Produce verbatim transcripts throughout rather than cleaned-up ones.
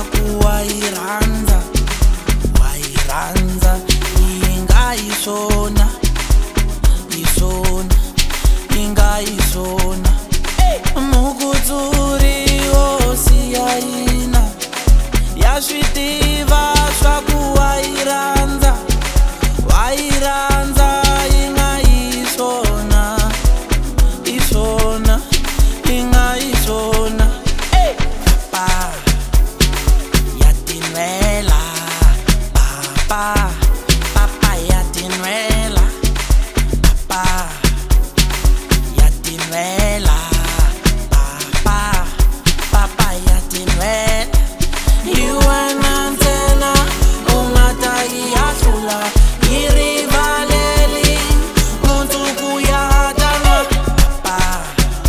swaku wairanza wairanza inga isona isona inga isona mukutsuri osiyaina yasvitiva swaku wairanza wairanza inga isona isona inga isona papa yatinwela papa papa yatinwela papa yatinwela papa papa yatinwela iwananzena umatagi yasula irivaleli muntuku yatanwa papa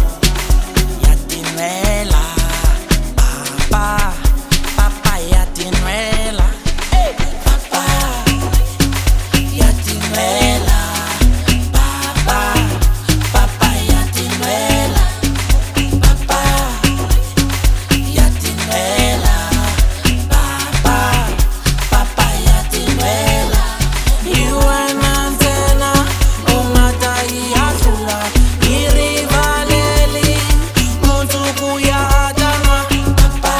yatinwela papa papa yatinwela papa yatinwela papa papa yatinwela papa yatinwela papa papa yatinwela iwananzena umatagi yasula irivaleli muntuku yatanwa papa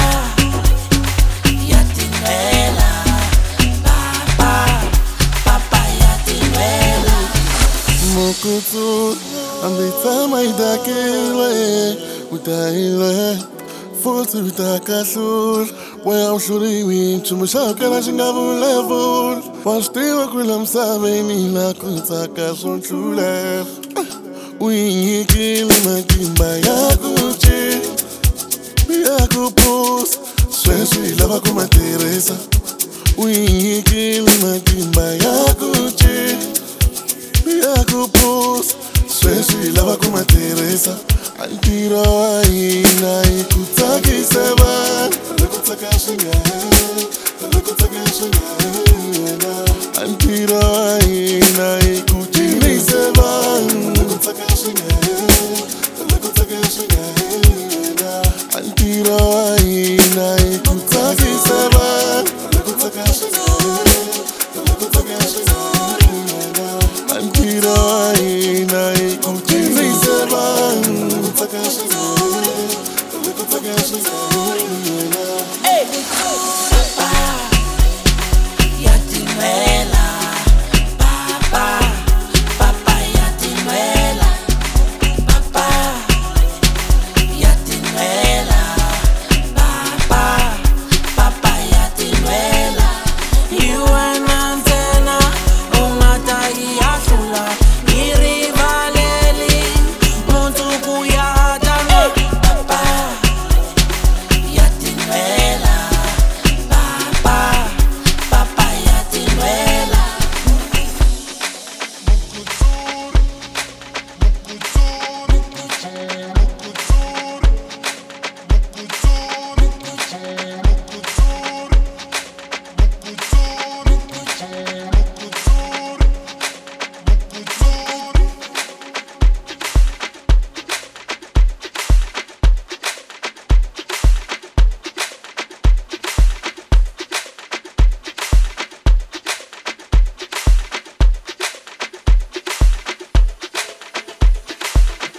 yatinwela papa papa yatinwela Mukutu, ambitama idakile, utaile, futhi utakasul, wea ushuri winchu, mushaka na shingabu level, washtiwa kula msameni na kutaka sonchule, uinyikili magimba ya kuchi, ya kupus, sweswi lava kuma Teresa, uinyikili magimba ya kuchi, ya kupus, sweswi lava kuma Teresa, antiro aina ikutaki sevan, alakutaka shingahe, alakutaka shingahe, antiro aina ikutini sevan, alakutaka shingahe, alakutaka shingahe, antiro